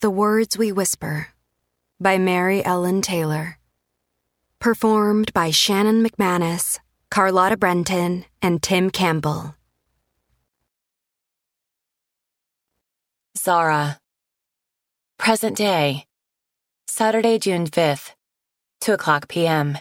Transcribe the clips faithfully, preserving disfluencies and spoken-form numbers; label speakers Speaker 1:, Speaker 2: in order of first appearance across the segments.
Speaker 1: The Words We Whisper by Mary Ellen Taylor. Performed by Shannon McManus, Carlotta Brenton, and Tim Campbell.
Speaker 2: Zara. Present day. Saturday, June fifth, two o'clock p.m.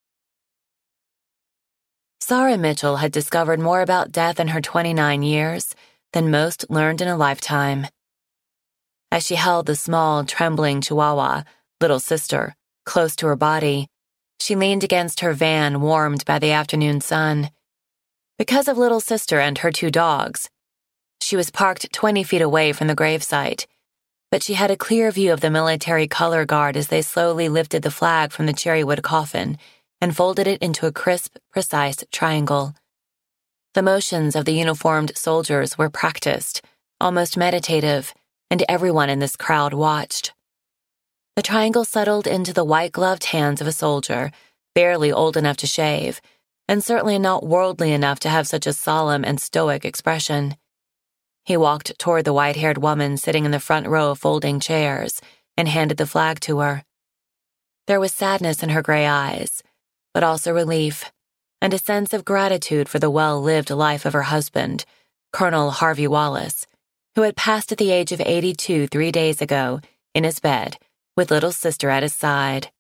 Speaker 2: Zara Mitchell had discovered more about death in her twenty-nine years than most learned in a lifetime. As she held the small, trembling Chihuahua, little sister, close to her body, she leaned against her van warmed by the afternoon sun. Because of little sister and her two dogs, she was parked twenty feet away from the gravesite, but she had a clear view of the military color guard as they slowly lifted the flag from the cherrywood coffin and folded it into a crisp, precise triangle. The motions of the uniformed soldiers were practiced, almost meditative, and everyone in this crowd watched. The triangle settled into the white-gloved hands of a soldier, barely old enough to shave, and certainly not worldly enough to have such a solemn and stoic expression. He walked toward the white-haired woman sitting in the front row of folding chairs and handed the flag to her. There was sadness in her gray eyes, but also relief, and a sense of gratitude for the well-lived life of her husband, Colonel Harvey Wallace, who had passed at the age of eighty-two three days ago, in his bed, with little sister at his side.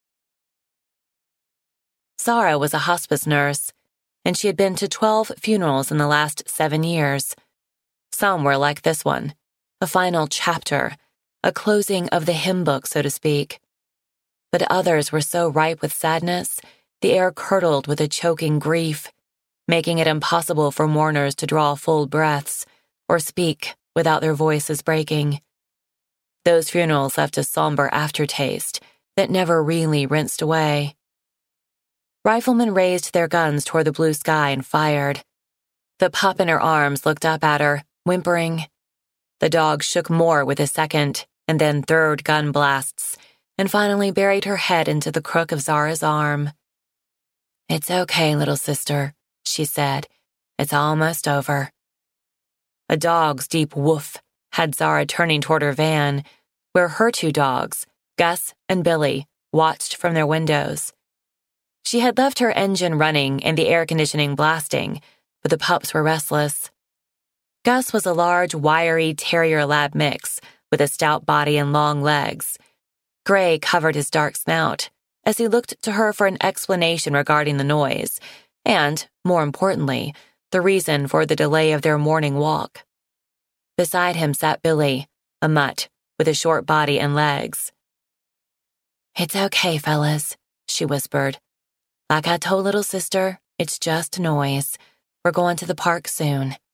Speaker 2: Zara was a hospice nurse, and she had been to twelve funerals in the last seven years. Some were like this one, a final chapter, a closing of the hymn book, so to speak. But others were so ripe with sadness, the air curdled with a choking grief, making it impossible for mourners to draw full breaths or speak without their voices breaking. Those funerals left a somber aftertaste that never really rinsed away. Riflemen raised their guns toward the blue sky and fired. The pup in her arms looked up at her, whimpering. The dog shook more with a second and then third gun blasts, and finally buried her head into the crook of Zara's arm. "It's okay, little sister," she said. "It's almost over." A dog's deep woof had Zara turning toward her van, where her two dogs, Gus and Billy, watched from their windows. She had left her engine running and the air conditioning blasting, but the pups were restless. Gus was a large, wiry terrier lab mix with a stout body and long legs. Gray covered his dark snout as he looked to her for an explanation regarding the noise and, more importantly, the reason for the delay of their morning walk. Beside him sat Billy, a mutt with a short body and legs. "It's okay, fellas," she whispered. "Like I told little sister, it's just noise. We're going to the park soon."